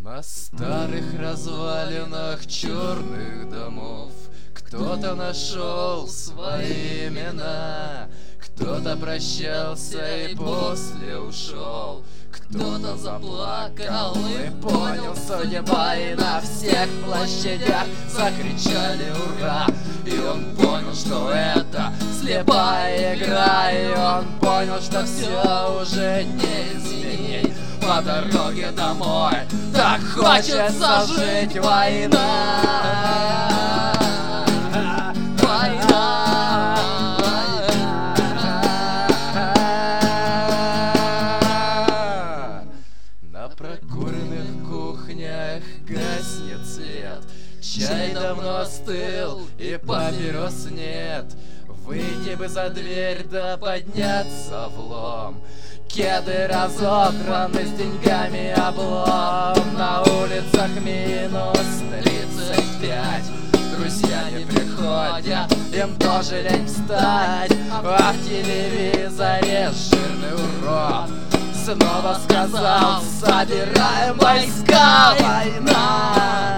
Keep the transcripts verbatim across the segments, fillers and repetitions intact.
На старых развалинах черных домов кто-то нашел свои имена, кто-то прощался и после ушел, кто-то заплакал и понял судьба, и на всех площадях закричали ура. И он понял, что это слепая игра, и он понял, что все уже не изменить. По дороге домой так хочется жить. Война, война, война. На прокуренных кухнях гаснет свет, чай давно остыл и папирос нет. Выйти бы за дверь да подняться в лом. Кеды разодраны, с деньгами облом. На улицах минус тридцать пять. Друзья не приходят, им тоже лень встать. А в телевизоре жирный урод снова сказал: собираем войска. Война,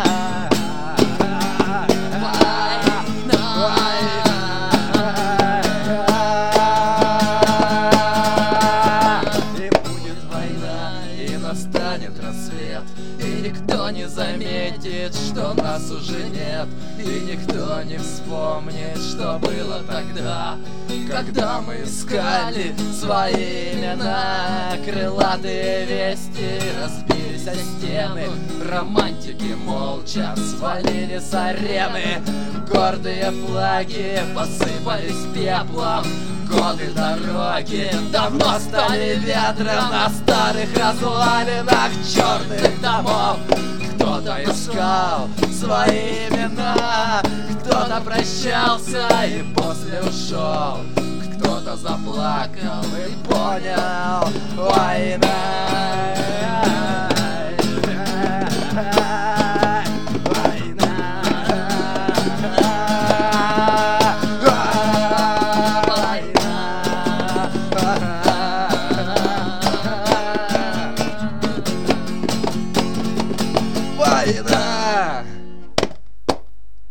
настанет рассвет, и никто не заметит, что нас уже нет, и никто не вспомнит, что было тогда, когда мы искали свои имена. Крылатые вести разбились о стены, романтики молча свалили с арены, гордые флаги посыпались пеплом. Годы дороги давно стали ветром на старых развалинах черных домов. Кто-то искал свои имена, кто-то прощался и после ушел, кто-то заплакал и понял: война.